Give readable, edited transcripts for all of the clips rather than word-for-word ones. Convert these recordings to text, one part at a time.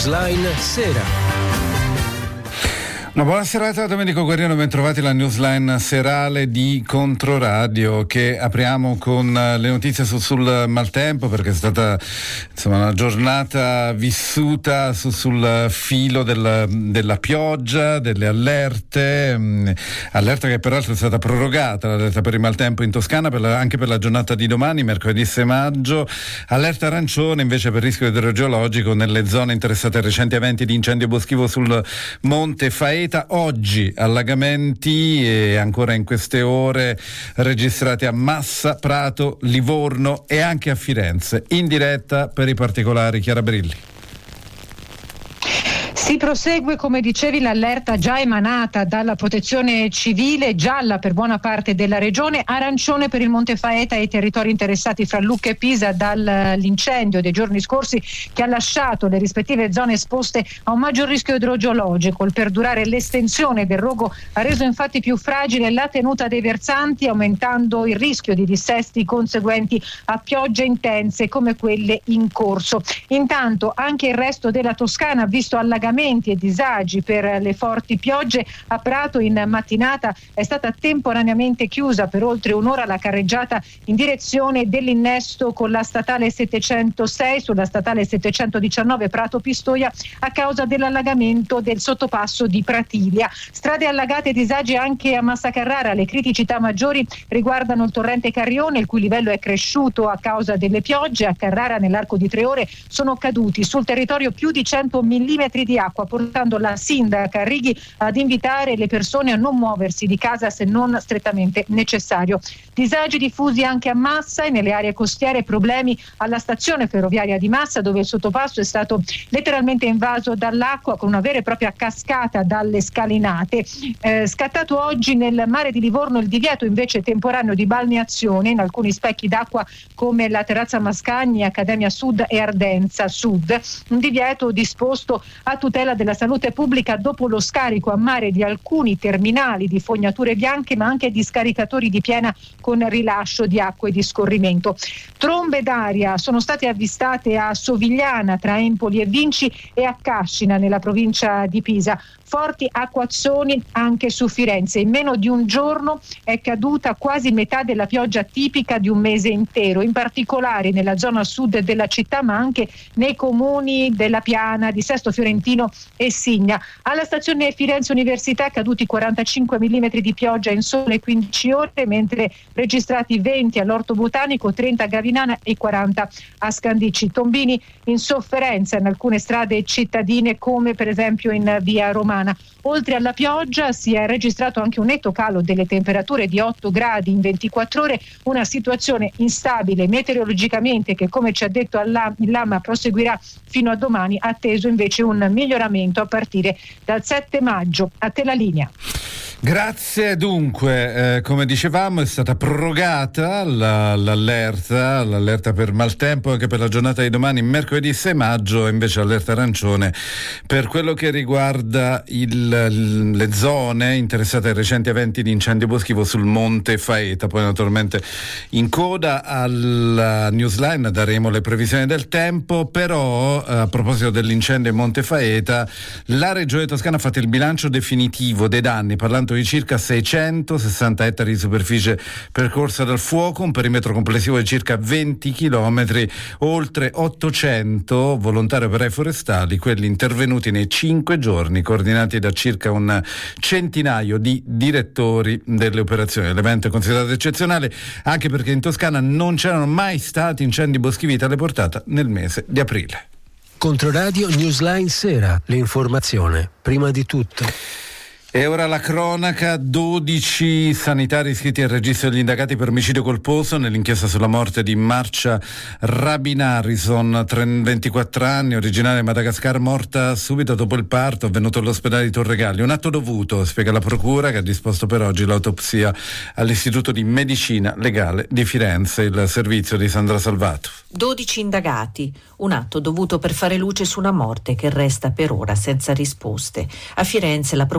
Newsline Sera. Una buona serata, Domenico Guerriero, ben trovati alla Newsline serale di Controradio, che apriamo con le notizie sul maltempo, perché è stata una giornata vissuta sul filo della pioggia, delle allerte, allerta che peraltro è stata prorogata, l'allerta per il maltempo in Toscana anche per la giornata di domani, mercoledì 6 maggio, allerta arancione invece per rischio idrogeologico nelle zone interessate a recenti eventi di incendio boschivo sul Monte Faeta. Oggi allagamenti e ancora in queste ore registrati a Massa, Prato, Livorno e anche a Firenze. In diretta per i particolari, Chiara Brilli. Si prosegue, come dicevi, l'allerta già emanata dalla Protezione Civile, gialla per buona parte della regione, arancione per il Monte Faeta e i territori interessati fra Lucca e Pisa dall'incendio dei giorni scorsi che ha lasciato le rispettive zone esposte a un maggior rischio idrogeologico. Il perdurare e l'estensione del rogo ha reso infatti più fragile la tenuta dei versanti, aumentando il rischio di dissesti conseguenti a piogge intense come quelle in corso. Intanto anche il resto della Toscana ha visto allagamenti e disagi per le forti piogge. A Prato in mattinata è stata temporaneamente chiusa per oltre un'ora la carreggiata in direzione dell'innesto con la statale 706 sulla statale 719 Prato Pistoia a causa dell'allagamento del sottopasso di Pratilia. Strade allagate e disagi anche a Massa Carrara. Le criticità maggiori riguardano il torrente Carrione, il cui livello è cresciuto a causa delle piogge. A Carrara nell'arco di 3 ore sono caduti sul territorio più di 100 millimetri di acqua, portando la sindaca Righi ad invitare le persone a non muoversi di casa se non strettamente necessario. Disagi diffusi anche a Massa e nelle aree costiere, problemi alla stazione ferroviaria di Massa, dove il sottopasso è stato letteralmente invaso dall'acqua con una vera e propria cascata dalle scalinate. Scattato oggi nel mare di Livorno il divieto invece temporaneo di balneazione in alcuni specchi d'acqua come la Terrazza Mascagni, Accademia Sud e Ardenza Sud. Un divieto disposto a tutela della salute pubblica dopo lo scarico a mare di alcuni terminali di fognature bianche, ma anche di scaricatori di piena con rilascio di acque di scorrimento. Trombe d'aria sono state avvistate a Sovigliana tra Empoli e Vinci e a Cascina nella provincia di Pisa. Forti acquazzoni anche su Firenze. In meno di un giorno è caduta quasi metà della pioggia tipica di un mese intero, in particolare nella zona sud della città, ma anche nei comuni della Piana, di Sesto Fiorentino e Signa. Alla stazione Firenze Università caduti 45 mm di pioggia in sole 15 ore, mentre registrati 20 all'Orto Botanico, 30 a Gavinana e 40 a Scandicci. Tombini in sofferenza in alcune strade cittadine, come per esempio in via Romana. Oltre alla pioggia si è registrato anche un netto calo delle temperature di 8 gradi in 24 ore, una situazione instabile meteorologicamente che, come ci ha detto il Lama, proseguirà fino a domani, atteso invece un miglioramento a partire dal 7 maggio. A te la linea. Grazie. Dunque, come dicevamo, è stata prorogata l'allerta per maltempo anche per la giornata di domani, mercoledì 6 maggio, invece allerta arancione per quello che riguarda le zone interessate ai recenti eventi di incendio boschivo sul Monte Faeta. Poi naturalmente in coda alla Newsline daremo le previsioni del tempo, però a proposito dell'incendio in Monte Faeta, la Regione Toscana ha fatto il bilancio definitivo dei danni, parlando di circa 660 ettari di superficie percorsa dal fuoco, un perimetro complessivo di circa 20 chilometri, oltre 800 volontari operai forestali, quelli intervenuti nei 5 giorni, coordinati da circa un centinaio di direttori delle operazioni. L'evento è considerato eccezionale anche perché in Toscana non c'erano mai stati incendi boschivi di tale portata nel mese di aprile. Controradio Newsline Sera, l'informazione prima di tutto. E ora la cronaca. 12 sanitari iscritti al registro degli indagati per omicidio colposo nell'inchiesta sulla morte di Marcia Rabin Harrison, 24 anni, originaria di Madagascar, morta subito dopo il parto, avvenuto all'ospedale di Torregalli. Un atto dovuto, spiega la procura, che ha disposto per oggi l'autopsia all'Istituto di Medicina Legale di Firenze. Il servizio di Sandra Salvato. 12 indagati, un atto dovuto per fare luce su una morte che resta per ora senza risposte. A Firenze la procura cerca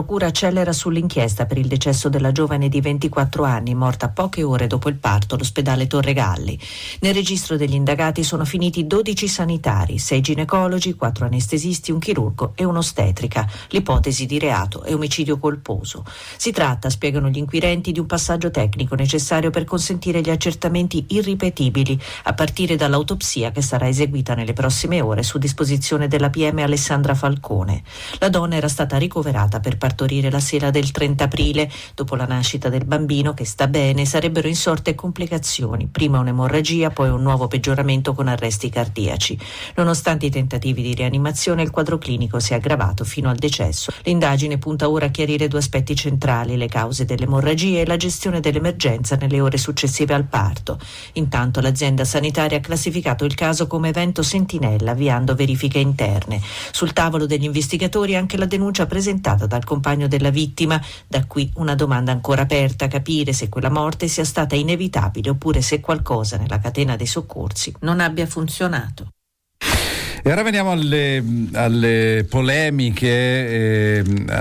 accelera sull'inchiesta per il decesso della giovane di 24 anni morta poche ore dopo il parto all'ospedale Torregalli. Nel registro degli indagati sono finiti 12 sanitari, 6 ginecologi, 4 anestesisti, un chirurgo e un'ostetrica. L'ipotesi di reato è omicidio colposo. Si tratta, spiegano gli inquirenti, di un passaggio tecnico necessario per consentire gli accertamenti irripetibili, a partire dall'autopsia che sarà eseguita nelle prossime ore su disposizione della PM Alessandra Falcone. La donna era stata ricoverata per partorire la sera del 30 aprile. Dopo la nascita del bambino, che sta bene, sarebbero insorte complicazioni, prima un'emorragia, poi un nuovo peggioramento con arresti cardiaci. Nonostante i tentativi di rianimazione, il quadro clinico si è aggravato fino al decesso. L'indagine punta ora a chiarire 2 aspetti centrali: le cause dell'emorragia e la gestione dell'emergenza nelle ore successive al parto. Intanto l'azienda sanitaria ha classificato il caso come evento sentinella, avviando verifiche interne. Sul tavolo degli investigatori anche la denuncia presentata dal compagno della vittima. Da qui una domanda ancora aperta: capire se quella morte sia stata inevitabile oppure se qualcosa nella catena dei soccorsi non abbia funzionato. E ora veniamo alle polemiche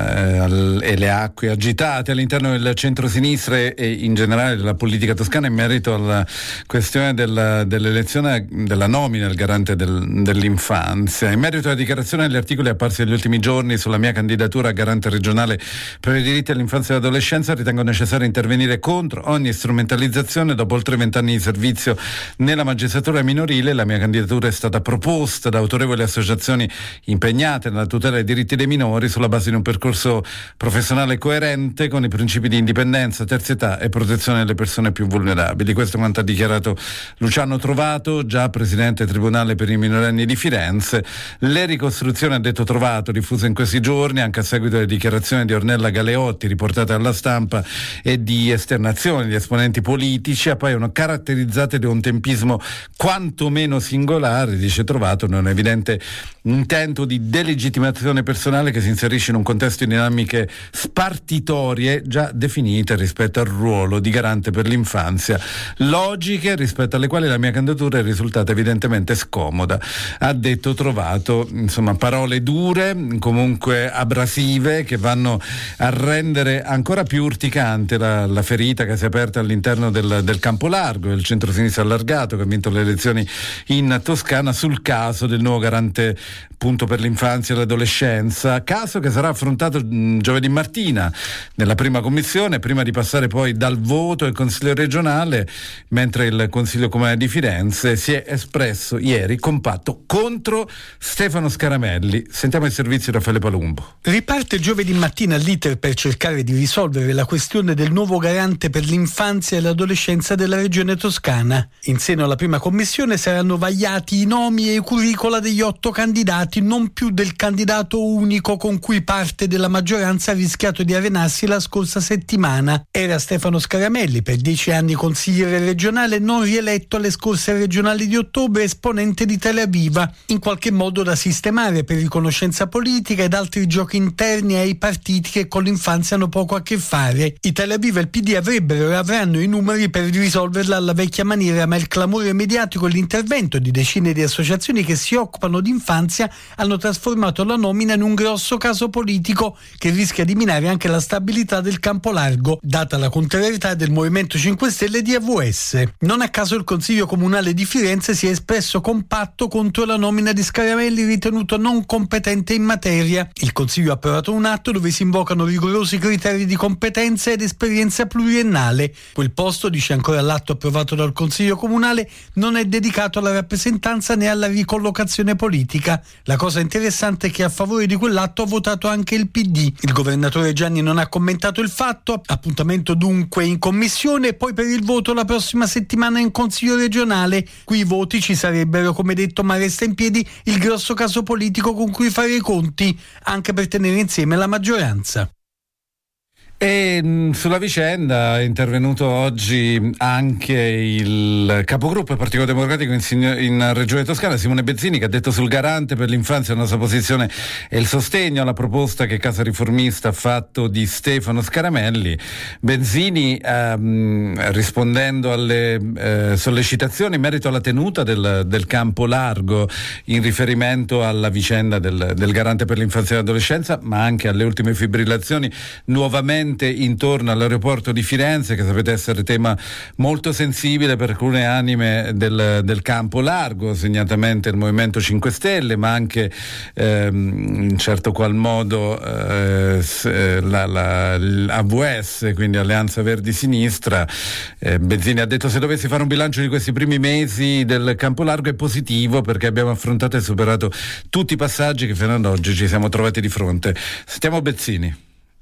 e le acque agitate all'interno del centro-sinistra e in generale della politica toscana in merito alla questione dell'elezione, della nomina del garante dell'infanzia. In merito alla dichiarazione degli articoli apparsi negli ultimi giorni sulla mia candidatura a garante regionale per i diritti dell'infanzia e dell'adolescenza, ritengo necessario intervenire contro ogni strumentalizzazione. Dopo oltre 20 anni di servizio nella magistratura minorile, la mia candidatura è stata proposta da autorevoli associazioni impegnate nella tutela dei diritti dei minori sulla base di un percorso professionale coerente con i principi di indipendenza, terzietà e protezione delle persone più vulnerabili. Questo è quanto ha dichiarato Luciano Trovato, già presidente del Tribunale per i minorenni di Firenze. Le ricostruzioni, ha detto Trovato, diffuse in questi giorni anche a seguito delle dichiarazioni di Ornella Galeotti riportate alla stampa e di esternazioni di esponenti politici, appaiono caratterizzate da un tempismo quantomeno singolare, dice Trovato, non è evidente intento di delegittimazione personale che si inserisce in un contesto di dinamiche spartitorie già definite rispetto al ruolo di garante per l'infanzia, logiche rispetto alle quali la mia candidatura è risultata evidentemente scomoda, ha detto Trovato. Insomma, parole dure, comunque abrasive, che vanno a rendere ancora più urticante la ferita che si è aperta all'interno del campo largo, del centro-sinistra allargato che ha vinto le elezioni in Toscana sul caso del nuovo garante appunto per l'infanzia e l'adolescenza, caso che sarà affrontato giovedì mattina nella prima commissione, prima di passare poi dal voto al Consiglio regionale, mentre il Consiglio Comunale di Firenze si è espresso ieri compatto contro Stefano Scaramelli. Sentiamo il servizio di Raffaele Palumbo. Riparte giovedì mattina l'iter per cercare di risolvere la questione del nuovo garante per l'infanzia e l'adolescenza della regione toscana. In seno alla prima commissione saranno vagliati i nomi e i curricula degli 8 candidati, non più del candidato unico con cui parte della maggioranza ha rischiato di arenarsi la scorsa settimana. Era Stefano Scaramelli, per 10 anni consigliere regionale, non rieletto alle scorse regionali di ottobre, esponente di Italia Viva, in qualche modo da sistemare per riconoscenza politica ed altri giochi interni ai partiti che con l'infanzia hanno poco a che fare. Italia Viva e il PD avrebbero e avranno i numeri per risolverla alla vecchia maniera, ma il clamore mediatico e l'intervento di decine di associazioni che si occupano di infanzia hanno trasformato la nomina in un grosso caso politico che rischia di minare anche la stabilità del campo largo, data la contrarietà del Movimento 5 Stelle e di AVS. Non a caso il Consiglio Comunale di Firenze si è espresso compatto contro la nomina di Scaramelli, ritenuto non competente in materia. Il Consiglio ha approvato un atto dove si invocano rigorosi criteri di competenza ed esperienza pluriennale. Quel posto, dice ancora l'atto approvato dal Consiglio Comunale, non è dedicato alla rappresentanza né alla ricollocazione politica. La cosa interessante è che a favore di quell'atto ha votato anche il PD. Il governatore Gianni non ha commentato il fatto, appuntamento dunque in commissione e poi per il voto la prossima settimana in Consiglio regionale. Qui i voti ci sarebbero, come detto, ma resta in piedi il grosso caso politico con cui fare i conti, anche per tenere insieme la maggioranza. E sulla vicenda è intervenuto oggi anche il capogruppo del Partito Democratico in Regione Toscana, Simone Bezzini, che ha detto sul garante per l'infanzia la nostra posizione è il sostegno alla proposta che Casa Riformista ha fatto di Stefano Scaramelli. Bezzini, rispondendo alle sollecitazioni in merito alla tenuta del campo largo in riferimento alla vicenda del garante per l'infanzia e l'adolescenza, ma anche alle ultime fibrillazioni nuovamente intorno all'aeroporto di Firenze, che sapete essere tema molto sensibile per alcune anime del campo largo, segnatamente il Movimento 5 Stelle, ma anche in certo qual modo l'AVS, quindi Alleanza Verdi Sinistra. Bezzini ha detto: se dovessi fare un bilancio di questi primi mesi del campo largo è positivo, perché abbiamo affrontato e superato tutti i passaggi che fino ad oggi ci siamo trovati di fronte. Sentiamo Bezzini.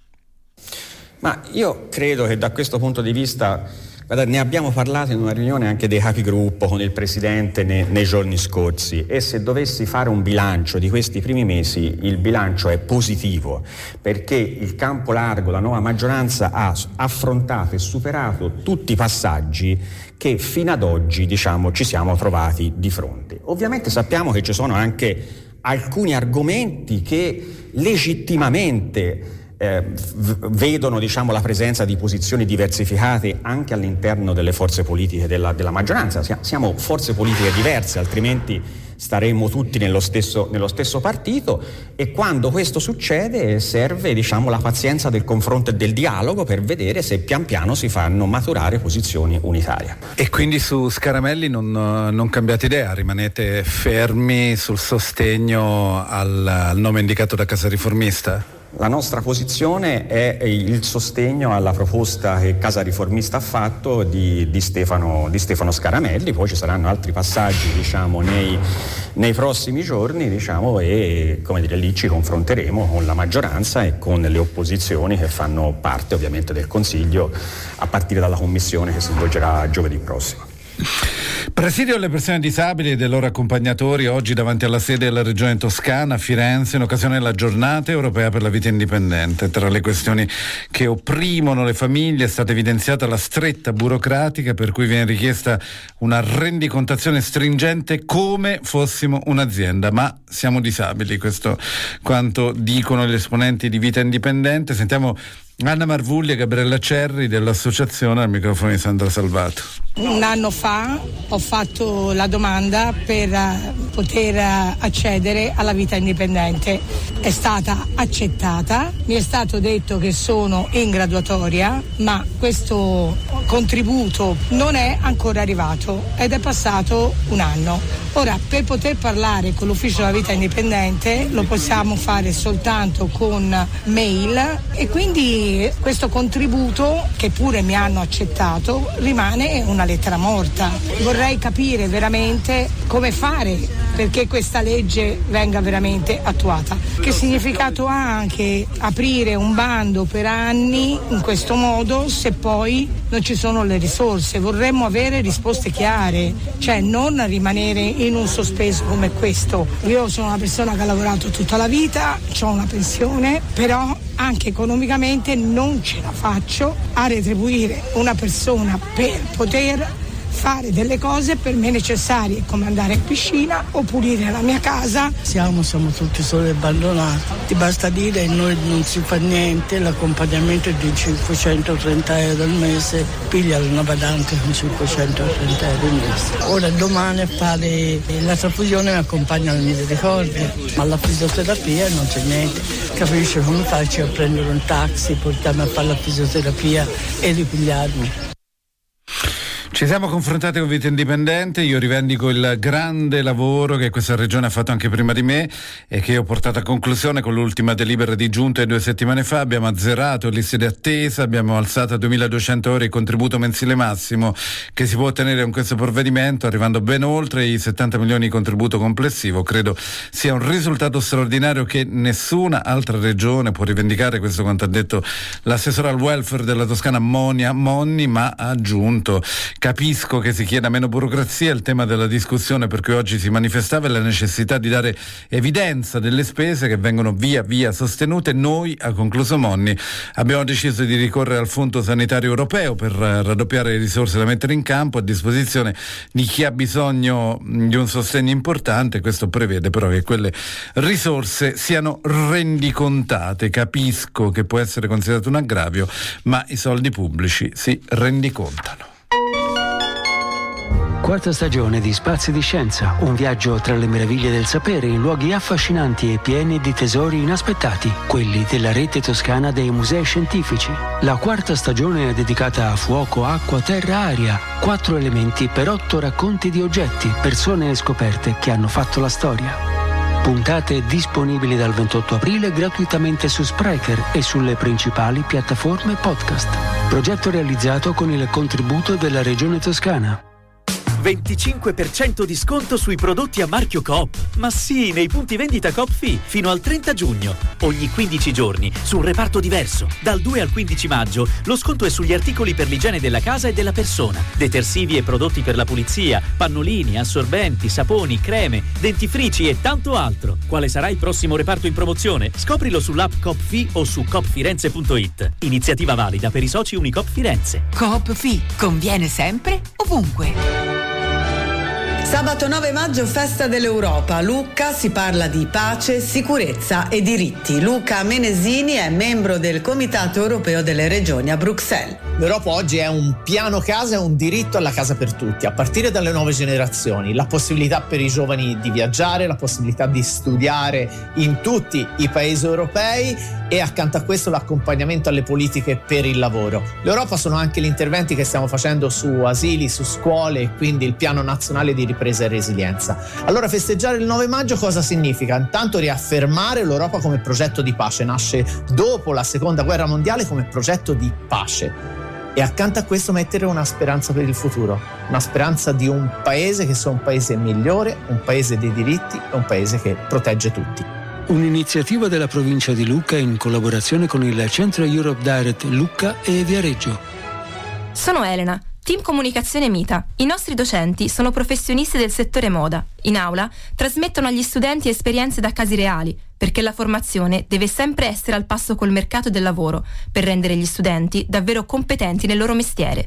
Ma io credo che da questo punto di vista, ne abbiamo parlato in una riunione anche dei capigruppo con il Presidente nei giorni scorsi, e se dovessi fare un bilancio di questi primi mesi, il bilancio è positivo, perché il campo largo, la nuova maggioranza ha affrontato e superato tutti i passaggi che fino ad oggi, ci siamo trovati di fronte. Ovviamente sappiamo che ci sono anche alcuni argomenti che legittimamente vedono la presenza di posizioni diversificate anche all'interno delle forze politiche della maggioranza. Siamo forze politiche diverse, altrimenti staremmo tutti nello stesso partito, e quando questo succede serve la pazienza del confronto e del dialogo per vedere se pian piano si fanno maturare posizioni unitarie. E quindi su Scaramelli non cambiate idea, rimanete fermi sul sostegno al nome indicato da Casa Riformista? La nostra posizione è il sostegno alla proposta che Casa Riformista ha fatto di Stefano Scaramelli. Poi ci saranno altri passaggi nei prossimi giorni e lì ci confronteremo con la maggioranza e con le opposizioni che fanno parte ovviamente del Consiglio, a partire dalla commissione che si svolgerà giovedì prossimo. Presidio alle persone disabili e dei loro accompagnatori oggi davanti alla sede della Regione Toscana a Firenze in occasione della Giornata Europea per la Vita Indipendente. Tra le questioni che opprimono le famiglie è stata evidenziata la stretta burocratica per cui viene richiesta una rendicontazione stringente come fossimo un'azienda, ma siamo disabili, questo quanto dicono gli esponenti di Vita Indipendente. Sentiamo Anna Marvulli e Gabriella Cerri dell'associazione al microfono di Sandra Salvato. Un anno fa ho fatto la domanda per poter accedere alla vita indipendente. È stata accettata, mi è stato detto che sono in graduatoria, ma questo contributo non è ancora arrivato ed è passato un anno. Ora, per poter parlare con l'ufficio della vita indipendente lo possiamo fare soltanto con mail, e quindi questo contributo, che pure mi hanno accettato, rimane una lettera morta. Vorrei capire veramente come fare perché questa legge venga veramente attuata. Che significato ha anche aprire un bando per anni in questo modo se poi non ci sono le risorse? Vorremmo avere risposte chiare, cioè non rimanere in un sospeso come questo. Io sono una persona che ha lavorato tutta la vita, ho una pensione, però anche economicamente non ce la faccio a retribuire una persona per poter fare delle cose per me necessarie, come andare in piscina o pulire la mia casa. Siamo tutti soli abbandonati. Ti basta dire noi non si fa niente, l'accompagnamento è di 530 euro al mese, piglia una badante con 530 euro al mese. Ora domani a fare la trasfusione mi accompagna alla misericordia, ma alla fisioterapia non c'è niente. Capisci come faccio a prendere un taxi, portarmi a fare la fisioterapia e ripigliarmi? Ci siamo confrontati con Vita Indipendente, io rivendico il grande lavoro che questa regione ha fatto anche prima di me e che ho portato a conclusione con l'ultima delibera di giunta 2 settimane fa. Abbiamo azzerato le liste di attesa, abbiamo alzato a 2.200 euro il contributo mensile massimo che si può ottenere con questo provvedimento, arrivando ben oltre i 70 milioni di contributo complessivo. Credo sia un risultato straordinario che nessuna altra regione può rivendicare, questo quanto ha detto l'assessore al welfare della Toscana Monia Monni, ma ha aggiunto: capisco che si chieda meno burocrazia, il tema della discussione per cui oggi si manifestava è la necessità di dare evidenza delle spese che vengono via via sostenute. Noi, ha concluso Monni, abbiamo deciso di ricorrere al Fondo Sanitario Europeo per raddoppiare le risorse da mettere in campo a disposizione di chi ha bisogno di un sostegno importante. Questo prevede però che quelle risorse siano rendicontate. Capisco che può essere considerato un aggravio, ma i soldi pubblici si rendicontano. Quarta stagione di Spazi di Scienza, un viaggio tra le meraviglie del sapere in luoghi affascinanti e pieni di tesori inaspettati, quelli della rete toscana dei musei scientifici. La quarta stagione è dedicata a fuoco, acqua, terra, aria, 4 elementi per 8 racconti di oggetti, persone e scoperte che hanno fatto la storia. Puntate disponibili dal 28 aprile gratuitamente su Spreaker e sulle principali piattaforme podcast. Progetto realizzato con il contributo della Regione Toscana. 25% di sconto sui prodotti a marchio Coop. Ma sì, nei punti vendita Coop Fi, fino al 30 giugno. Ogni 15 giorni, su un reparto diverso. Dal 2 al 15 maggio, lo sconto è sugli articoli per l'igiene della casa e della persona. Detersivi e prodotti per la pulizia, pannolini, assorbenti, saponi, creme, dentifrici e tanto altro. Quale sarà il prossimo reparto in promozione? Scoprilo sull'app Coop Fi o su coopfirenze.it. Iniziativa valida per i soci Unicoop Firenze. Coop Fi, conviene sempre, ovunque. Sabato 9 maggio, festa dell'Europa. Lucca si parla di pace, sicurezza e diritti. Luca Menesini è membro del Comitato Europeo delle Regioni a Bruxelles. L'Europa oggi è un piano casa e un diritto alla casa per tutti, a partire dalle nuove generazioni. La possibilità per i giovani di viaggiare, la possibilità di studiare in tutti i paesi europei e accanto a questo l'accompagnamento alle politiche per il lavoro. L'Europa sono anche gli interventi che stiamo facendo su asili, su scuole e quindi il piano nazionale di ripresa e resilienza. Allora festeggiare il 9 maggio cosa significa? Intanto riaffermare l'Europa come progetto di pace, nasce dopo la seconda guerra mondiale come progetto di pace e accanto a questo mettere una speranza per il futuro, una speranza di un paese che sia un paese migliore, un paese dei diritti e un paese che protegge tutti. Un'iniziativa della provincia di Lucca in collaborazione con il Centro Europe Direct Lucca e Viareggio. Sono Elena, Team Comunicazione Mita. I nostri docenti sono professionisti del settore moda. In aula trasmettono agli studenti esperienze da casi reali, perché la formazione deve sempre essere al passo col mercato del lavoro, per rendere gli studenti davvero competenti nel loro mestiere.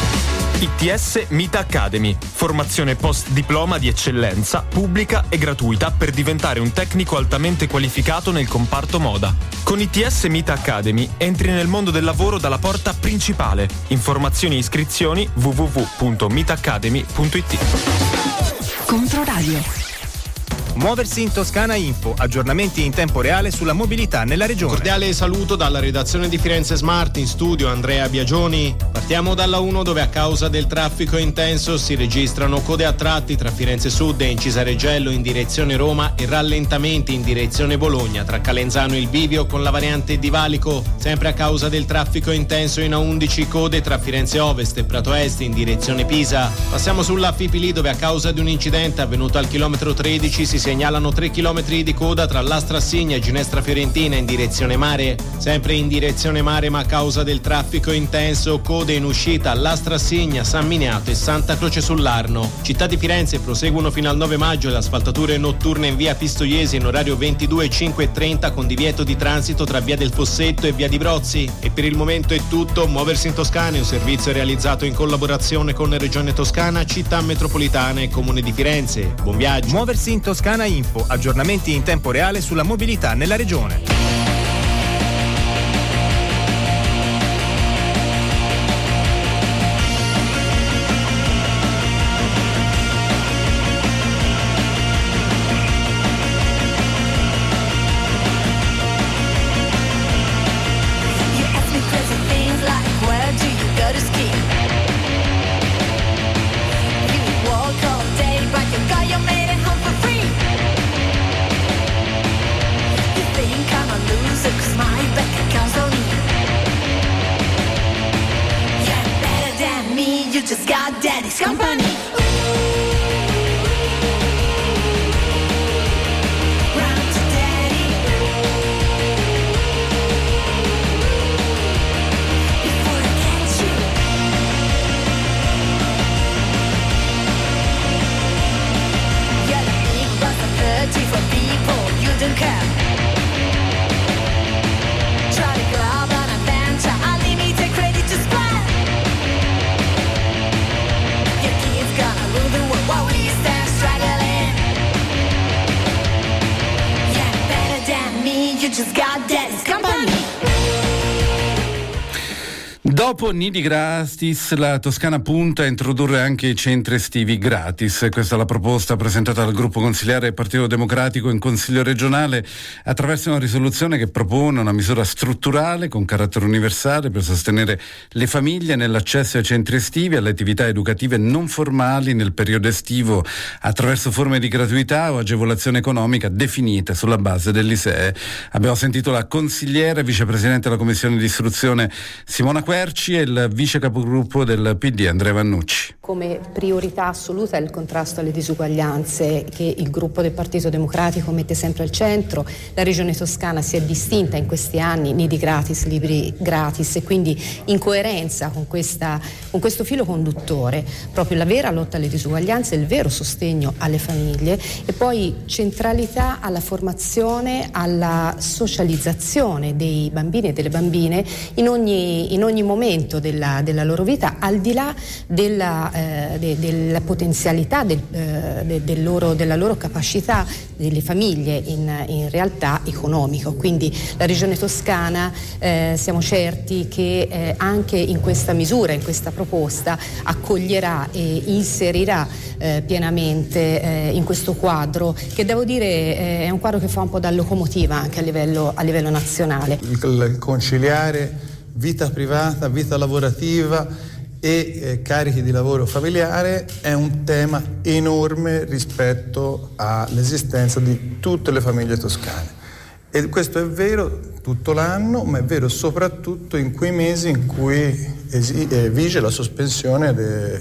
ITS Mita Academy, formazione post diploma di eccellenza, pubblica e gratuita per diventare un tecnico altamente qualificato nel comparto moda. Con ITS Mita Academy entri nel mondo del lavoro dalla porta principale. Informazioni e iscrizioni www.mitaacademy.it. Controradio. Muoversi in Toscana Info, aggiornamenti in tempo reale sulla mobilità nella regione. Cordiale saluto dalla redazione di Firenze Smart, in studio Andrea Biagioni. Partiamo dalla 1 dove a causa del traffico intenso si registrano code a tratti tra Firenze Sud e Incisareggello in direzione Roma e rallentamenti in direzione Bologna tra Calenzano e il Bivio con la variante di Valico. Sempre a causa del traffico intenso in A11 code tra Firenze Ovest e Prato Est in direzione Pisa. Passiamo sulla Fipili dove a causa di un incidente avvenuto al chilometro 13 si segnalano 3 chilometri di coda tra Lastra Signa e Ginestra Fiorentina in direzione mare. Sempre in direzione mare ma a causa del traffico intenso, code in uscita a Lastra Signa, San Miniato e Santa Croce sull'Arno. Città di Firenze proseguono fino al 9 maggio le asfaltature notturne in via Pistoiesi in orario 22, 5 e 30 con divieto di transito tra via del Fossetto e via di Brozzi. E per il momento è tutto. Muoversi in Toscana è un servizio realizzato in collaborazione con Regione Toscana, Città Metropolitana e Comune di Firenze. Buon viaggio. Muoversi in Toscana Info, aggiornamenti in tempo reale sulla mobilità nella regione. Dopo nidi gratis, la Toscana punta a introdurre anche i centri estivi gratis. Questa è la proposta presentata dal gruppo consiliare del Partito Democratico in Consiglio regionale attraverso una risoluzione che propone una misura strutturale con carattere universale per sostenere le famiglie nell'accesso ai centri estivi e alle attività educative non formali nel periodo estivo attraverso forme di gratuità o agevolazione economica definite sulla base dell'ISEE. Abbiamo sentito la consigliera e vicepresidente della Commissione di Istruzione Simona Querci e il vice capogruppo del PD Andrea Vannucci. Come priorità assoluta è il contrasto alle disuguaglianze che il gruppo del Partito Democratico mette sempre al centro. La Regione Toscana si è distinta in questi anni, nidi gratis, libri gratis, e quindi in coerenza con questo filo conduttore, proprio la vera lotta alle disuguaglianze, il vero sostegno alle famiglie e poi centralità alla formazione, alla socializzazione dei bambini e delle bambine in ogni momento della loro vita, al di là della potenzialità della loro capacità delle famiglie in realtà economico. Quindi la Regione Toscana siamo certi che anche in questa misura, in questa proposta, accoglierà e inserirà pienamente in questo quadro che devo dire è un quadro che fa un po' da locomotiva anche a livello nazionale. Il conciliare vita privata, vita lavorativa e carichi di lavoro familiare è un tema enorme rispetto all'esistenza di tutte le famiglie toscane. E questo è vero tutto l'anno, ma è vero soprattutto in quei mesi in cui vige la sospensione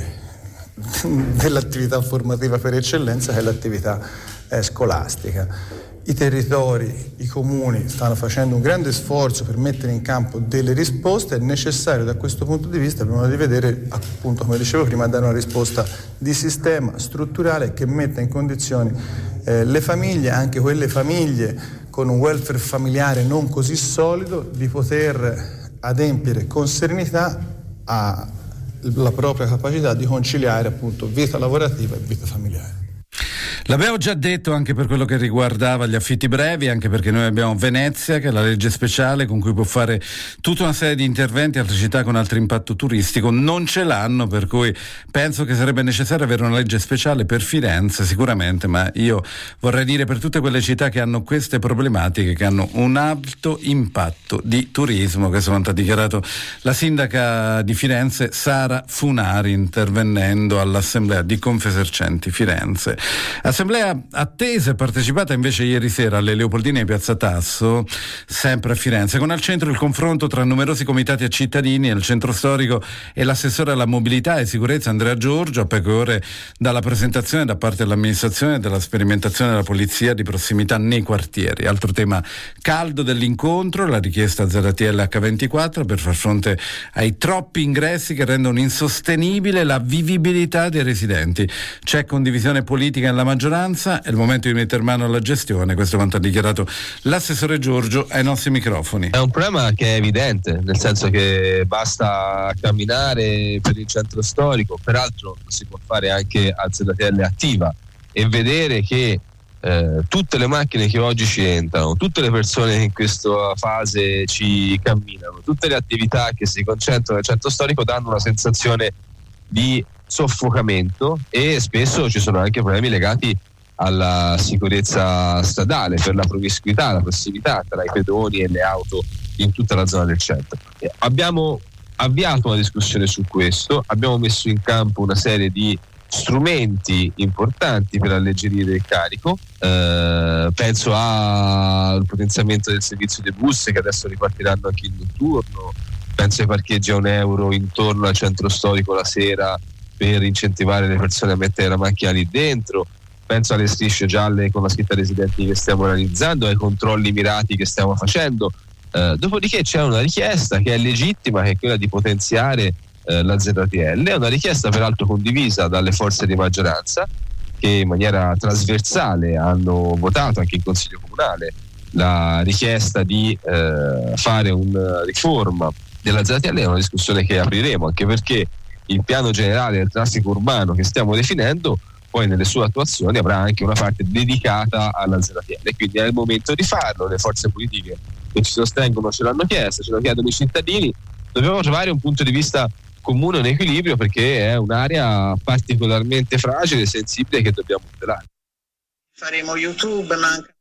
dell'attività formativa per eccellenza, che è l'attività scolastica. I territori, i comuni stanno facendo un grande sforzo per mettere in campo delle risposte. È necessario da questo punto di vista, prima di vedere, appunto come dicevo prima, dare una risposta di sistema strutturale che metta in condizioni le famiglie, anche quelle famiglie con un welfare familiare non così solido, di poter adempiere con serenità alla propria capacità di conciliare appunto vita lavorativa e vita familiare. L'abbiamo già detto anche per quello che riguardava gli affitti brevi, anche perché noi abbiamo Venezia, che è la legge speciale con cui può fare tutta una serie di interventi, altre città con altro impatto turistico non ce l'hanno, per cui penso che sarebbe necessario avere una legge speciale per Firenze sicuramente, ma io vorrei dire per tutte quelle città che hanno queste problematiche, che hanno un alto impatto di turismo. Questo quanto ha dichiarato la sindaca di Firenze Sara Funari intervenendo all'assemblea di Confesercenti Firenze. Assemblea attesa e partecipata invece ieri sera alle Leopoldine di Piazza Tasso, sempre a Firenze, con al centro il confronto tra numerosi comitati e cittadini e il centro storico e l'assessore alla mobilità e sicurezza Andrea Giorgio, a poche ore dalla presentazione da parte dell'amministrazione della sperimentazione della polizia di prossimità nei quartieri. Altro tema caldo dell'incontro, la richiesta ZTL H24 per far fronte ai troppi ingressi che rendono insostenibile la vivibilità dei residenti. C'è condivisione politica nella maggioranza, è il momento di mettere mano alla gestione. Questo è quanto ha dichiarato l'assessore Giorgio ai nostri microfoni. È un problema che è evidente, nel senso che basta camminare per il centro storico, peraltro lo si può fare anche a ZTL attiva, e vedere che tutte le macchine che oggi ci entrano, tutte le persone che in questa fase ci camminano, tutte le attività che si concentrano nel centro storico danno una sensazione di soffocamento, e spesso ci sono anche problemi legati alla sicurezza stradale per la promiscuità, la prossimità tra i pedoni e le auto in tutta la zona del centro. Abbiamo avviato una discussione su questo, abbiamo messo in campo una serie di strumenti importanti per alleggerire il carico, penso al potenziamento del servizio dei bus che adesso ripartiranno anche in notturno, penso ai parcheggi a €1 intorno al centro storico la sera per incentivare le persone a mettere la macchina lì dentro, penso alle strisce gialle con la scritta residenti che stiamo realizzando, ai controlli mirati che stiamo facendo. Dopodiché c'è una richiesta che è legittima, che è quella di potenziare la ZTL, è una richiesta peraltro condivisa dalle forze di maggioranza che in maniera trasversale hanno votato anche in Consiglio Comunale la richiesta di fare una riforma della ZTL. È una discussione che apriremo, anche perché il piano generale del traffico urbano che stiamo definendo poi nelle sue attuazioni avrà anche una parte dedicata alla ZTL, quindi è il momento di farlo. Le forze politiche che ci sostengono ce l'hanno chiesto, ce lo chiedono i cittadini, dobbiamo trovare un punto di vista comune, un equilibrio, perché è un'area particolarmente fragile e sensibile che dobbiamo tutelare. Faremo YouTube, ma anche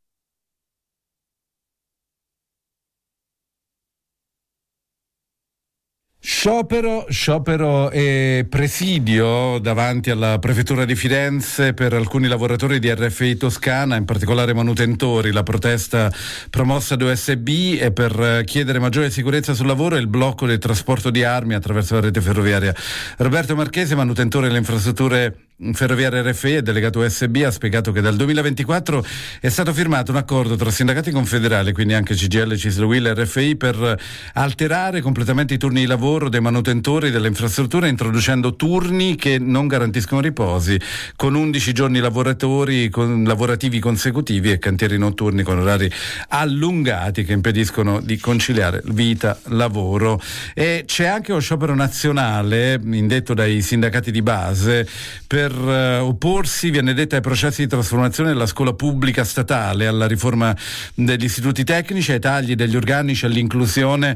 Sciopero e presidio davanti alla prefettura di Firenze per alcuni lavoratori di RFI Toscana, in particolare manutentori. La protesta promossa da USB è per chiedere maggiore sicurezza sul lavoro e il blocco del trasporto di armi attraverso la rete ferroviaria. Roberto Marchese, manutentore delle infrastrutture ferroviarie RFI e delegato USB, ha spiegato che dal 2024 è stato firmato un accordo tra sindacati confederali, quindi anche CGIL, CISL, UIL e RFI, per alterare completamente i turni di lavoro dei manutentori delle infrastrutture, introducendo turni che non garantiscono riposi, con 11 giorni lavorativi consecutivi e cantieri notturni con orari allungati che impediscono di conciliare vita, lavoro. E c'è anche lo sciopero nazionale indetto dai sindacati di base per opporsi, viene detta, ai processi di trasformazione della scuola pubblica statale, alla riforma degli istituti tecnici, ai tagli degli organici, all'inclusione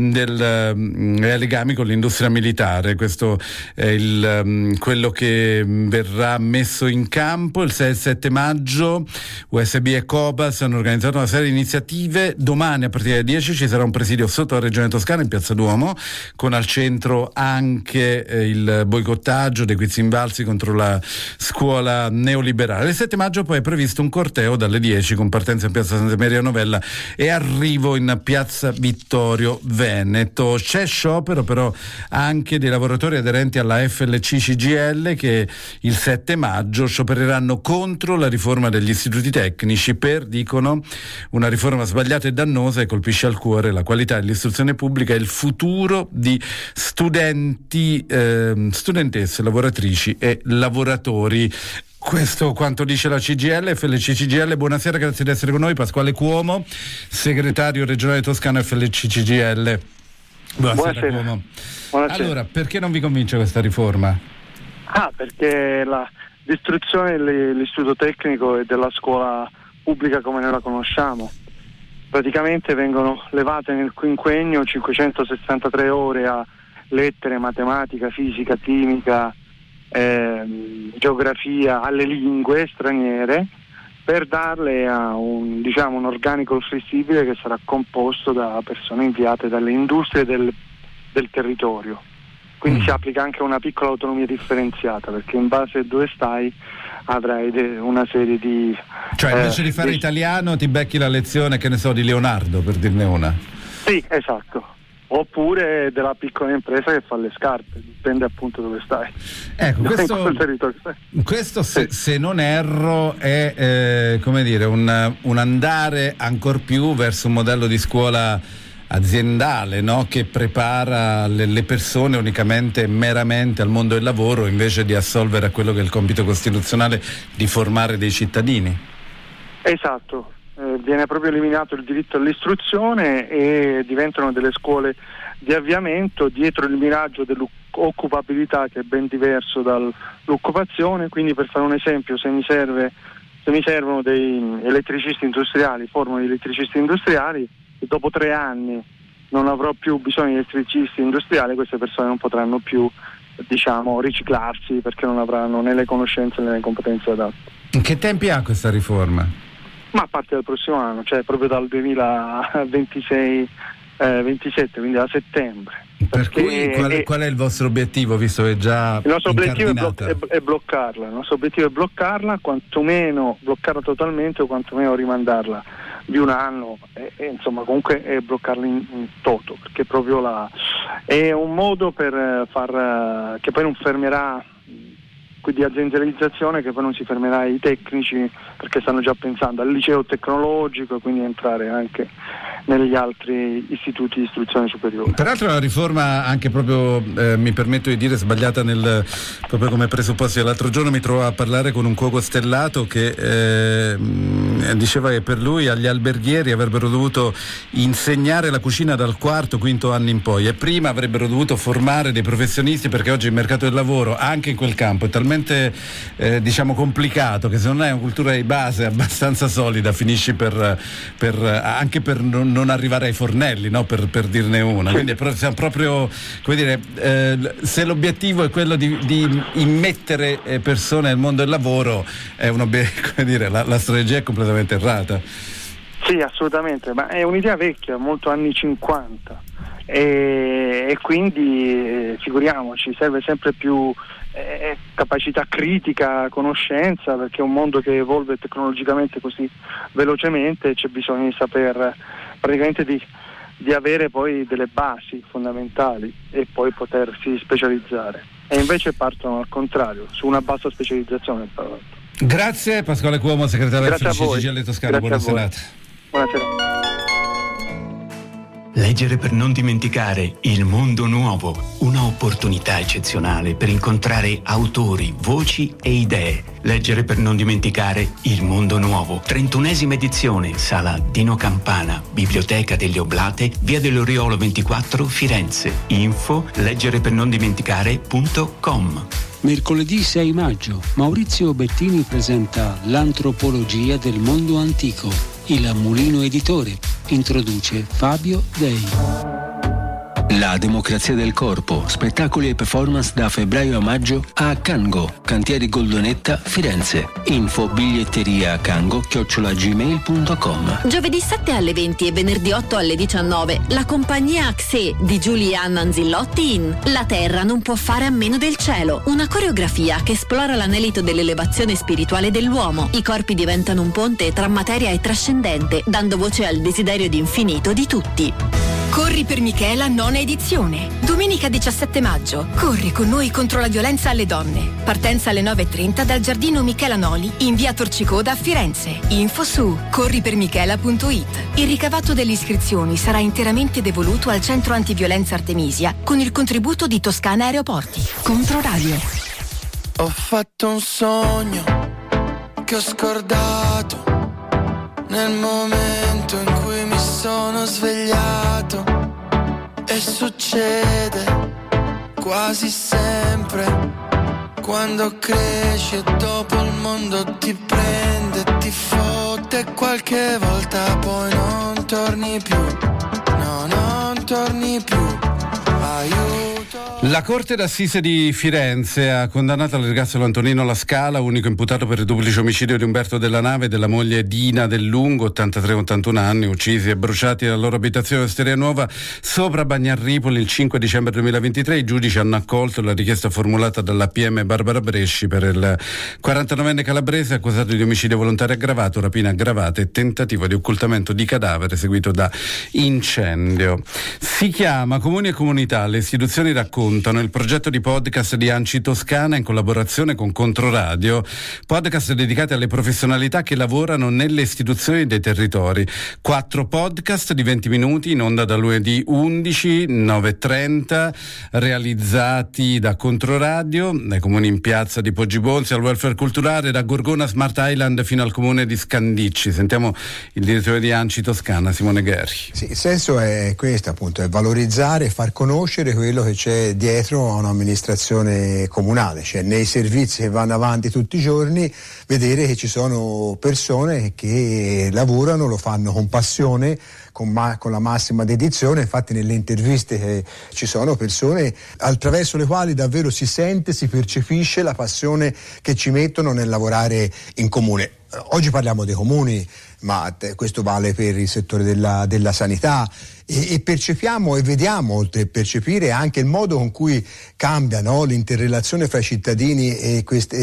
ai legami con l'industria militare. Questo è quello che verrà messo in campo. Il 6 e il 7 maggio USB e Cobas hanno organizzato una serie di iniziative. Domani a partire dalle 10 ci sarà un presidio sotto la Regione Toscana in Piazza Duomo, con al centro anche il boicottaggio dei quiz invalsi contro la scuola neoliberale. Il 7 maggio poi è previsto un corteo dalle 10 con partenza in Piazza Santa Maria Novella e arrivo in Piazza Vittorio Veneto. C'è sciopero però anche dei lavoratori aderenti alla FLC CGIL, che il 7 maggio sciopereranno contro la riforma degli istituti tecnici dicono, una riforma sbagliata e dannosa e colpisce al cuore la qualità dell'istruzione pubblica e il futuro di studenti, studentesse, lavoratrici e lavoratori. Questo quanto dice la CGIL, FLC CGIL. Buonasera, grazie di essere con noi. Pasquale Cuomo, segretario regionale toscano FLC CGIL. Buonasera. Cuomo. Buonasera. Allora, perché non vi convince questa riforma? Perché la distruzione dell'istituto tecnico e della scuola pubblica come noi la conosciamo. Praticamente vengono levate nel quinquennio 563 ore a lettere, matematica, fisica, chimica, geografia, alle lingue straniere, per darle a un organico flessibile che sarà composto da persone inviate dalle industrie del territorio. Quindi si applica anche una piccola autonomia differenziata, perché in base a dove stai avrai una serie di... Cioè invece di fare italiano ti becchi la lezione, che ne so, di Leonardo, per dirne una. Sì, esatto. Oppure della piccola impresa che fa le scarpe, dipende appunto dove stai. Ecco, questo se non erro è come dire un andare ancor più verso un modello di scuola aziendale, no? Che prepara le persone unicamente, meramente al mondo del lavoro, invece di assolvere a quello che è il compito costituzionale di formare dei cittadini. Esatto. Viene proprio eliminato il diritto all'istruzione e diventano delle scuole di avviamento dietro il miraggio dell'occupabilità, che è ben diverso dall'occupazione. Quindi, per fare un esempio, se mi servono dei elettricisti industriali, formo di elettricisti industriali, e dopo 3 anni non avrò più bisogno di elettricisti industriali, queste persone non potranno più riciclarsi, perché non avranno né le conoscenze né le competenze adatte. In che tempi ha questa riforma? Ma a parte dal prossimo anno, cioè proprio dal 2026-27, quindi da settembre. Per cui qual è il vostro obiettivo, visto che già il nostro obiettivo è bloccarla. Il nostro obiettivo è bloccarla, quantomeno bloccarla totalmente o quantomeno rimandarla di un anno e insomma comunque è bloccarla in toto, perché proprio è un modo per far che poi non fermerà, di aziendalizzazione, che poi non si fermerà ai tecnici, perché stanno già pensando al liceo tecnologico, quindi entrare anche negli altri istituti di istruzione superiore. Peraltro è una riforma anche proprio, mi permetto di dire, sbagliata proprio come presupposti. L'altro giorno mi trovavo a parlare con un cuoco stellato che diceva che per lui agli alberghieri avrebbero dovuto insegnare la cucina dal 4º, 5º anno in poi, e prima avrebbero dovuto formare dei professionisti, perché oggi il mercato del lavoro anche in quel campo è talmente talmente diciamo complicato che se non hai una cultura di base abbastanza solida finisci anche per non arrivare ai fornelli, no? per dirne una. Quindi siamo proprio, come dire, se l'obiettivo è quello di immettere persone nel mondo del lavoro, è come dire, la strategia è completamente errata. Sì, assolutamente, ma è un'idea vecchia, molto anni 50, e quindi figuriamoci, serve sempre più capacità critica, conoscenza, perché è un mondo che evolve tecnologicamente così velocemente, c'è bisogno di saper praticamente di avere poi delle basi fondamentali e poi potersi specializzare, e invece partono al contrario, su una bassa specializzazione. Grazie Pasquale Cuomo, segretario del CGIL Toscana, buona serata. Buonasera. Leggere per non dimenticare Il Mondo Nuovo, una opportunità eccezionale per incontrare autori, voci e idee. Leggere per non dimenticare Il Mondo Nuovo, 31esima edizione, Sala Dino Campana, Biblioteca delle Oblate, Via dell'Oriolo 24, Firenze. Info leggerepernondimenticare.com. Mercoledì 6 maggio, Maurizio Bettini presenta L'antropologia del mondo antico. Il Mulino Editore introduce Fabio Dei. La democrazia del corpo, spettacoli e performance da febbraio a maggio a Cango, Cantieri Goldonetta, Firenze. Info biglietteria cango@gmail.com. Giovedì 7 alle 20 e venerdì 8 alle 19, la compagnia Xe di Giulianna Anzillotti in La Terra non può fare a meno del cielo, una coreografia che esplora l'anelito dell'elevazione spirituale dell'uomo. I corpi diventano un ponte tra materia e trascendente, dando voce al desiderio di infinito di tutti. Corri per Michela, nona edizione. Domenica 17 maggio. Corri con noi contro la violenza alle donne. Partenza alle 9:30 dal giardino Michela Noli in via Torcicoda a Firenze. Info su corripermichela.it. Il ricavato delle iscrizioni sarà interamente devoluto al centro antiviolenza Artemisia con il contributo di Toscana Aeroporti. Controradio. Ho fatto un sogno che ho scordato nel momento in cui mi sono svegliato, e succede quasi sempre quando cresci e dopo il mondo ti prende, ti fotte, qualche volta poi non torni più, no, non torni più. La Corte d'Assise di Firenze ha condannato all'ergastolo Antonino La Scala, unico imputato per il duplice omicidio di Umberto Della Nave e della moglie Dina Del Lungo, 83-81 anni, uccisi e bruciati nella loro abitazione a Osteria Nuova sopra Bagnarripoli il 5 dicembre 2023. I giudici hanno accolto la richiesta formulata dalla PM Barbara Bresci per il 49enne calabrese accusato di omicidio volontario aggravato, rapina aggravata e tentativo di occultamento di cadavere seguito da incendio. Si chiama Comuni e Comunità, le istituzioni raccontano, il progetto di podcast di ANCI Toscana in collaborazione con Controradio, podcast dedicati alle professionalità che lavorano nelle istituzioni dei territori. 4 podcast di 20 minuti in onda da lunedì 11, 9:30, realizzati da Controradio, nei comuni in piazza di Poggibonsi al welfare culturale, da Gorgona Smart Island fino al comune di Scandicci. Sentiamo il direttore di ANCI Toscana, Simone Gherri. Sì, il senso è questo, appunto, è valorizzare e far conoscere quello che c'è dietro a un'amministrazione comunale, cioè nei servizi che vanno avanti tutti i giorni, vedere che ci sono persone che lavorano, lo fanno con passione, con la massima dedizione. Infatti nelle interviste che ci sono persone attraverso le quali davvero si sente, si percepisce la passione che ci mettono nel lavorare in comune. Oggi parliamo dei comuni, ma questo vale per il settore della sanità, e percepiamo e vediamo, oltre a percepire, anche il modo con cui cambia, no, l'interrelazione fra i cittadini e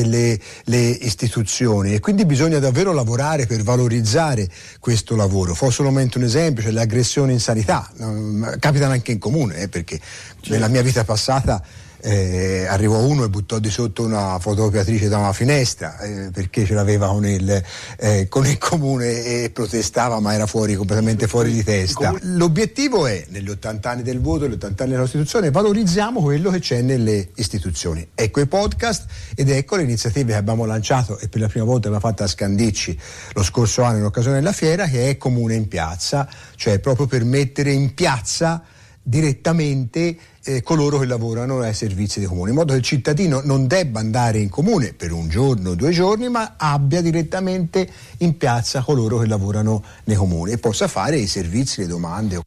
le istituzioni, e quindi bisogna davvero lavorare per valorizzare questo lavoro. Fa solamente un esempio, cioè le aggressioni in sanità capitano anche in comune, perché nella mia vita passata arrivò uno e buttò di sotto una fotocopiatrice da una finestra perché ce l'aveva con il comune e protestava, ma era completamente fuori di testa. L'obiettivo è, negli 80 anni del voto, negli 80 anni della Costituzione, valorizziamo quello che c'è nelle istituzioni. Ecco i podcast ed ecco le iniziative che abbiamo lanciato, e per la prima volta l'abbiamo fatta a Scandicci lo scorso anno in occasione della fiera, che è Comune in Piazza, cioè proprio per mettere in piazza direttamente coloro che lavorano ai servizi dei comuni, in modo che il cittadino non debba andare in comune per un giorno o 2 giorni, ma abbia direttamente in piazza coloro che lavorano nei comuni e possa fare i servizi, le domande.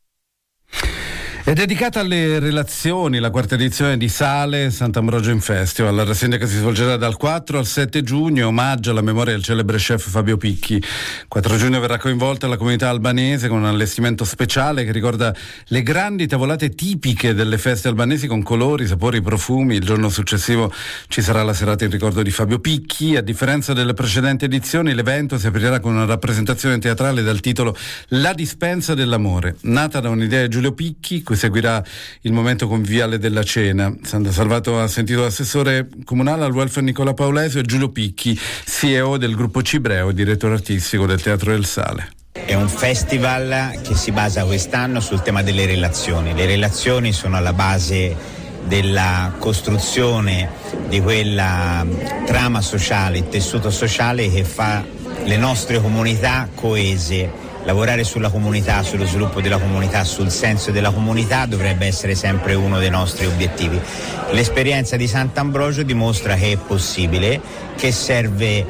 È dedicata alle relazioni la 4ª edizione di Sale Sant'Ambrogio in Festival, la rassegna che si svolgerà dal 4 al 7 giugno, omaggio alla memoria del celebre chef Fabio Picchi. 4 giugno verrà coinvolta la comunità albanese con un allestimento speciale che ricorda le grandi tavolate tipiche delle feste albanesi con colori, sapori, profumi. Il giorno successivo ci sarà la serata in ricordo di Fabio Picchi. A differenza delle precedenti edizioni, l'evento si aprirà con una rappresentazione teatrale dal titolo La dispensa dell'amore, nata da un'idea di Giulio Picchi, cui seguirà il momento conviviale della cena. Sandra Salvato ha sentito l'assessore comunale al welfare Nicola Paolesio e Giulio Picchi, CEO del gruppo Cibreo e direttore artistico del Teatro del Sale. È un festival che si basa quest'anno sul tema delle relazioni. Le relazioni sono alla base della costruzione di quella trama sociale, il tessuto sociale che fa le nostre comunità coese. Lavorare sulla comunità, sullo sviluppo della comunità, sul senso della comunità dovrebbe essere sempre uno dei nostri obiettivi. L'esperienza di Sant'Ambrogio dimostra che è possibile, che serve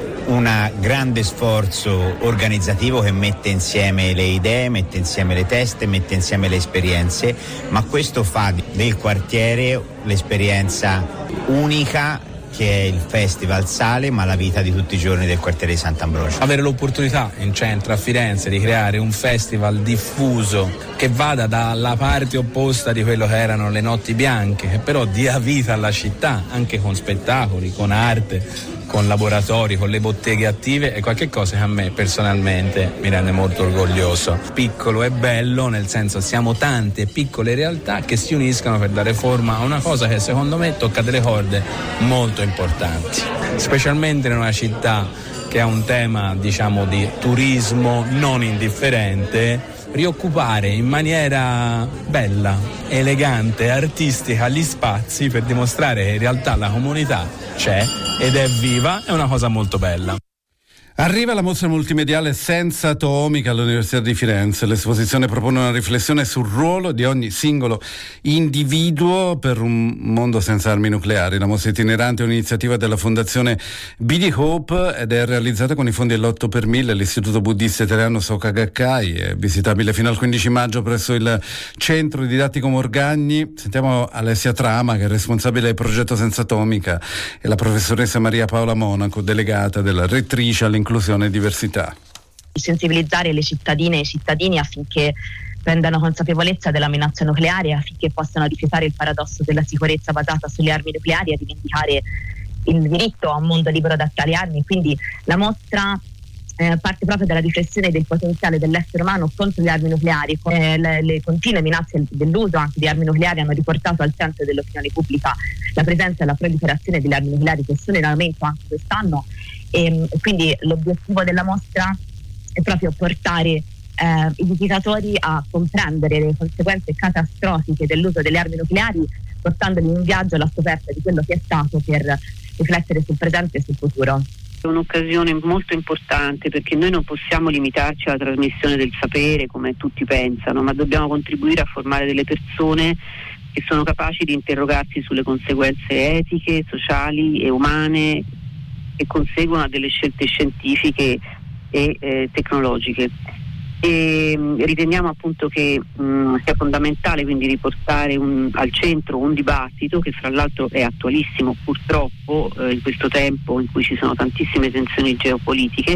un grande sforzo organizzativo che mette insieme le idee, mette insieme le teste, mette insieme le esperienze, ma questo fa del quartiere l'esperienza unica che è il Festival Sale, ma la vita di tutti i giorni del quartiere di Sant'Ambrogio. Avere l'opportunità in centro a Firenze di creare un festival diffuso che vada dalla parte opposta di quello che erano le notti bianche, che però dia vita alla città anche con spettacoli, con arte, con laboratori, con le botteghe attive, è qualcosa che a me personalmente mi rende molto orgoglioso. Piccolo e bello, nel senso siamo tante piccole realtà che si uniscono per dare forma a una cosa che secondo me tocca delle corde molto importanti, specialmente in una città che ha un tema, diciamo, di turismo non indifferente. Rioccupare in maniera bella, elegante, artistica gli spazi per dimostrare che in realtà la comunità c'è ed è viva è una cosa molto bella. Arriva la mostra multimediale Senza Atomica all'Università di Firenze. L'esposizione propone una riflessione sul ruolo di ogni singolo individuo per un mondo senza armi nucleari. La mostra itinerante è un'iniziativa della Fondazione BD Hope ed è realizzata con i fondi dell'8 per 1000 dell'Istituto Buddista Italiano Soka Gakkai. È visitabile fino al 15 maggio presso il Centro Didattico Morgagni. Sentiamo Alessia Trama, che è responsabile del progetto Senza Atomica, e la professoressa Maria Paola Monaco, delegata della rettrice all'inclusione e diversità. Sensibilizzare le cittadine e i cittadini affinché prendano consapevolezza della minaccia nucleare, affinché possano rifiutare il paradosso della sicurezza basata sulle armi nucleari e rivendicare il diritto a un mondo libero da tali armi. Quindi la mostra parte proprio dalla riflessione del potenziale dell'essere umano contro le armi nucleari. Le continue minacce dell'uso anche di armi nucleari hanno riportato al centro dell'opinione pubblica la presenza e la proliferazione delle armi nucleari, che sono in aumento anche quest'anno, e quindi l'obiettivo della mostra è proprio portare i visitatori a comprendere le conseguenze catastrofiche dell'uso delle armi nucleari, portandoli in viaggio alla scoperta di quello che è stato, per riflettere sul presente e sul futuro. È un'occasione molto importante, perché noi non possiamo limitarci alla trasmissione del sapere come tutti pensano, ma dobbiamo contribuire a formare delle persone che sono capaci di interrogarsi sulle conseguenze etiche, sociali e umane che conseguono a delle scelte scientifiche e tecnologiche. E riteniamo appunto che sia fondamentale quindi riportare al centro un dibattito che fra l'altro è attualissimo purtroppo in questo tempo in cui ci sono tantissime tensioni geopolitiche,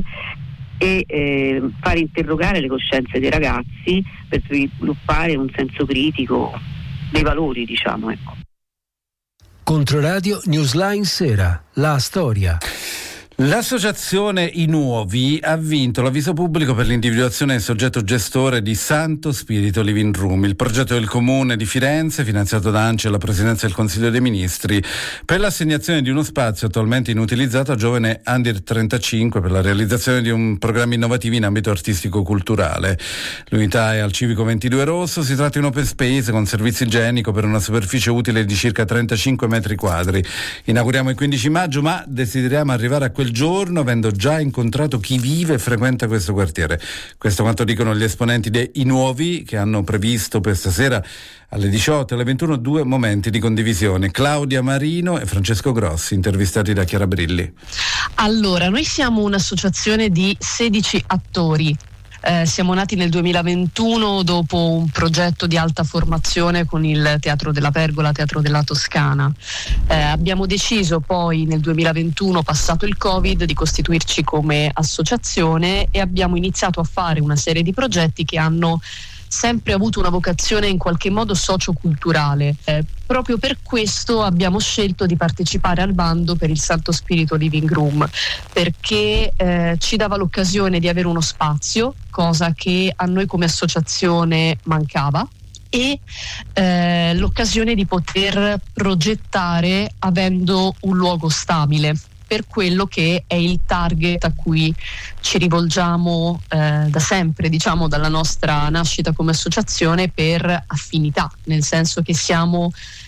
e fare interrogare le coscienze dei ragazzi per sviluppare un senso critico dei valori, diciamo, ecco. Controradio Newsline Sera, la storia. L'associazione I Nuovi ha vinto l'avviso pubblico per l'individuazione del soggetto gestore di Santo Spirito Living Room, il progetto del Comune di Firenze, finanziato da ANCI e la Presidenza del Consiglio dei Ministri, per l'assegnazione di uno spazio attualmente inutilizzato a giovani under 35 per la realizzazione di un programma innovativo in ambito artistico-culturale. L'unità è al Civico 22 Rosso. Si tratta di un open space con servizio igienico per una superficie utile di circa 35 metri quadri. Inauguriamo il 15 maggio, ma desideriamo arrivare a quel giorno, avendo già incontrato chi vive e frequenta questo quartiere. Questo quanto dicono gli esponenti dei Nuovi, che hanno previsto per stasera alle 18 e alle 21 2 momenti di condivisione. Claudia Marino e Francesco Grossi, intervistati da Chiara Brilli. Allora, noi siamo un'associazione di 16 attori. Siamo nati nel 2021 dopo un progetto di alta formazione con il Teatro della Pergola, Teatro della Toscana. Abbiamo deciso poi nel 2021, passato il Covid, di costituirci come associazione e abbiamo iniziato a fare una serie di progetti che hanno sempre avuto una vocazione in qualche modo socioculturale. Proprio per questo abbiamo scelto di partecipare al bando per il Santo Spirito Living Room, perché ci dava l'occasione di avere uno spazio, cosa che a noi come associazione mancava, e l'occasione di poter progettare avendo un luogo stabile, per quello che è il target a cui ci rivolgiamo da sempre, diciamo dalla nostra nascita come associazione, per affinità, nel senso che siamo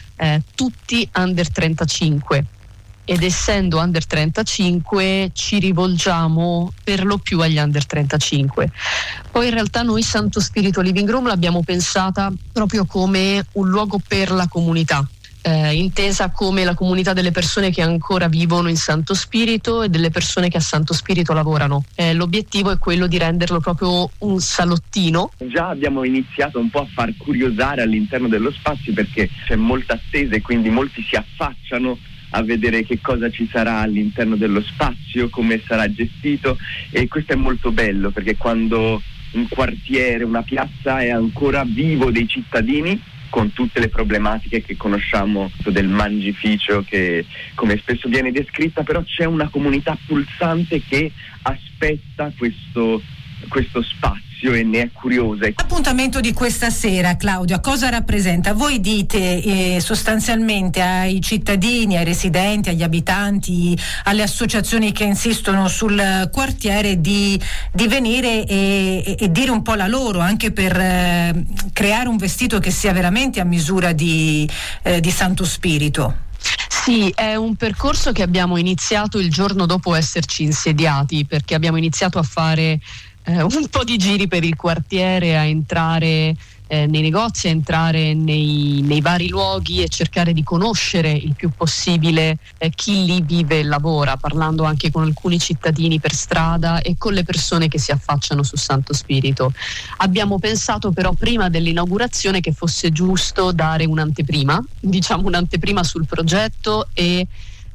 tutti under 35 ed essendo under 35 ci rivolgiamo per lo più agli under 35. Poi in realtà noi Santo Spirito Living Room l'abbiamo pensata proprio come un luogo per la comunità. Intesa come la comunità delle persone che ancora vivono in Santo Spirito e delle persone che a Santo Spirito lavorano. L'obiettivo è quello di renderlo proprio un salottino. Già abbiamo iniziato un po' a far curiosare all'interno dello spazio, perché c'è molta attesa e quindi molti si affacciano a vedere che cosa ci sarà all'interno dello spazio, come sarà gestito, e questo è molto bello, perché quando un quartiere, una piazza è ancora vivo dei cittadini, con tutte le problematiche che conosciamo del mangificio, che come spesso viene descritta, però c'è una comunità pulsante che aspetta questo spazio e ne è curiosa. L'appuntamento di questa sera, Claudia, cosa rappresenta? Voi dite sostanzialmente ai cittadini, ai residenti, agli abitanti, alle associazioni che insistono sul quartiere di venire e dire un po' la loro, anche per creare un vestito che sia veramente a misura di Santo Spirito. Sì, è un percorso che abbiamo iniziato il giorno dopo esserci insediati, perché abbiamo iniziato a fare un po' di giri per il quartiere, a entrare nei negozi, a entrare nei vari luoghi e cercare di conoscere il più possibile chi lì vive e lavora, parlando anche con alcuni cittadini per strada e con le persone che si affacciano su Santo Spirito. Abbiamo pensato però prima dell'inaugurazione che fosse giusto dare un'anteprima sul progetto e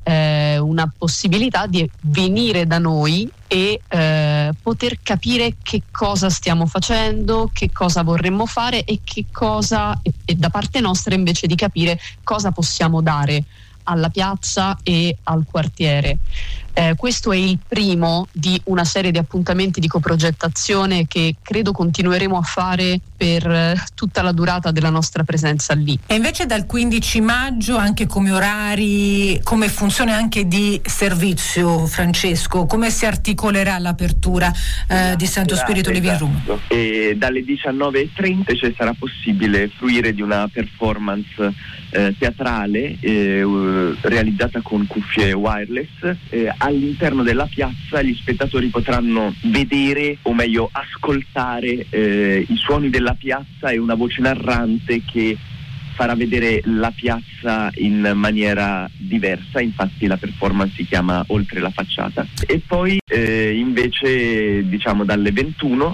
una possibilità di venire da noi e poter capire che cosa stiamo facendo, che cosa vorremmo fare e che cosa, e da parte nostra invece di capire cosa possiamo dare alla piazza e al quartiere. Questo è il primo di una serie di appuntamenti di coprogettazione che credo continueremo a fare per tutta la durata della nostra presenza lì. E invece dal 15 maggio anche come orari, come funzione anche di servizio, Francesco, come si articolerà l'apertura di Santo Spirito Living Room? E dalle 19:30 ci sarà possibile fruire di una performance teatrale realizzata con cuffie wireless. All'interno della piazza gli spettatori potranno vedere, o meglio ascoltare, i suoni della piazza e una voce narrante che farà vedere la piazza in maniera diversa. Infatti la performance si chiama Oltre la facciata. E poi invece diciamo dalle 21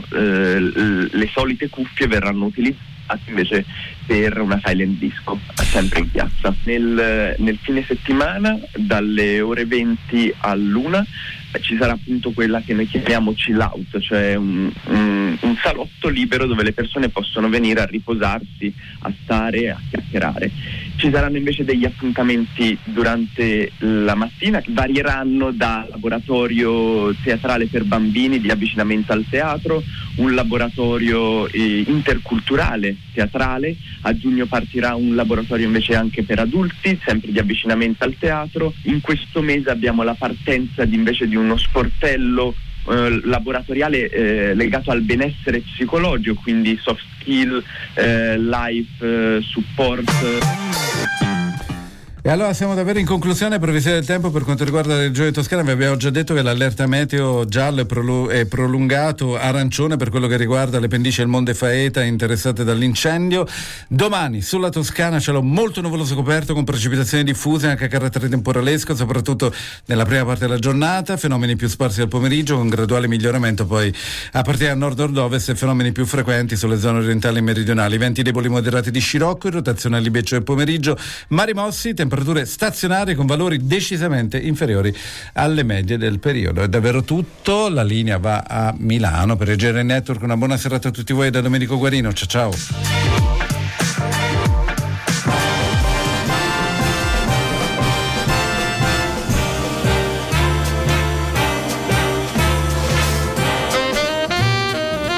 le solite cuffie verranno utilizzate invece per una silent disco, sempre in piazza. Nel fine settimana dalle ore 20 all'1 ci sarà appunto quella che noi chiamiamo chill out, cioè un salotto libero dove le persone possono venire a riposarsi, a stare, a chiacchierare. Ci saranno invece degli appuntamenti durante la mattina che varieranno da laboratorio teatrale per bambini di avvicinamento al teatro, un laboratorio interculturale teatrale. A giugno partirà un laboratorio invece anche per adulti, sempre di avvicinamento al teatro. In questo mese abbiamo la partenza invece di uno sportello laboratoriale legato al benessere psicologico, quindi soft skill, life support. E allora siamo davvero in conclusione. Previsione del tempo per quanto riguarda la regione toscana. Vi abbiamo già detto che l'allerta meteo giallo è prolungato, arancione per quello che riguarda le pendici del Monte Faeta interessate dall'incendio. Domani sulla Toscana cielo molto nuvoloso coperto con precipitazioni diffuse anche a carattere temporalesco, soprattutto nella prima parte della giornata, fenomeni più sparsi al pomeriggio con graduale miglioramento poi a partire da nord-nord-ovest e fenomeni più frequenti sulle zone orientali e meridionali. Venti deboli moderati di scirocco in rotazione all'Ibeccio del pomeriggio, mari mossi, temperature stazionarie con valori decisamente inferiori alle medie del periodo. È davvero tutto, la linea va a Milano per il GR Network. Una buona serata a tutti voi da Domenico Guarino, ciao ciao.